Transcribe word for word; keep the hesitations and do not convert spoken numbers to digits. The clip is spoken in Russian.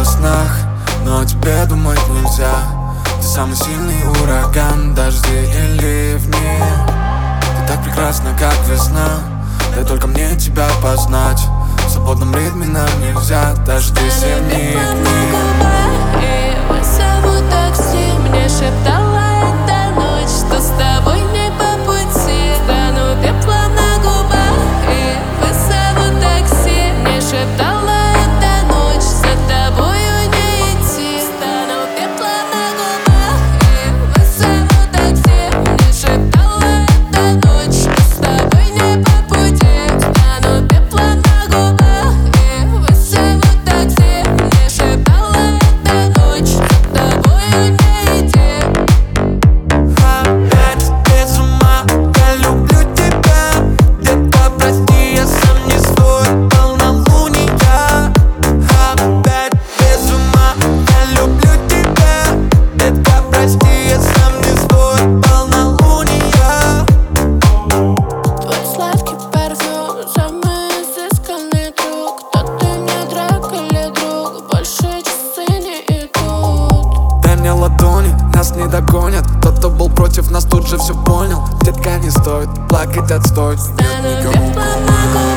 снах, но о тебе думать нельзя. Ты самый сильный ураган, дожди и ливни. Ты так прекрасна, как весна, дай только мне тебя познать. В свободном ритме нам нельзя дожди зимние дни. И вызову такси, мне шептала эта ночь, что с тобой не по пути. Стану пеплом на губах и вызову такси, мне шептала эта ночь, за тобою не идти. Стану пеплом на губах и вызову такси, мне шептала эта ночь, что с тобой не по пути. Стану пеплом на губах и вызову такси, мне шептала эта ночь, за тобою не идти. Опять без ума, я люблю тебя. Детка, прости, я сам не свой, полнолуние. Опять без ума, я люблю тебя. Детка, прости, я сам не свой, полнолуние. Твой сладкий парфюм, самый изысканный друг. То ты мне враг или друг, больше часы не идут. Дай мне ладони, нас не догонят. Тот, кто был против нас, тут же все понял. Детка, не стоит плакать, отстой. Нет Стану никому. пеплом на губах